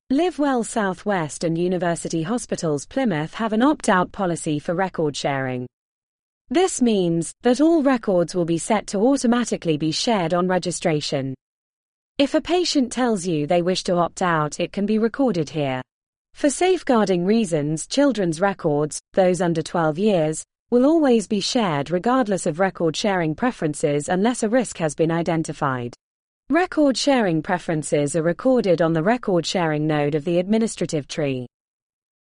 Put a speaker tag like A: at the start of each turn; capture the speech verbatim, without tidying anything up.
A: LiveWell Southwest and University Hospitals Plymouth have an opt-out policy for record sharing. This means that all records will be set to automatically be shared on registration. If a patient tells you they wish to opt out, it can be recorded here. For safeguarding reasons, children's records, those under twelve years, will always be shared regardless of record sharing preferences unless a risk has been identified. Record sharing preferences are recorded on the record sharing node of the administrative tree.